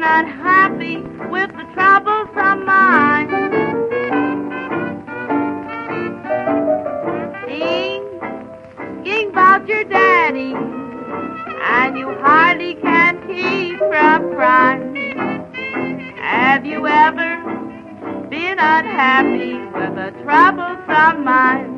unhappy with the troublesome mind. Thinking about your daddy, and you hardly can keep from crying. Have you ever been unhappy with a troublesome mind?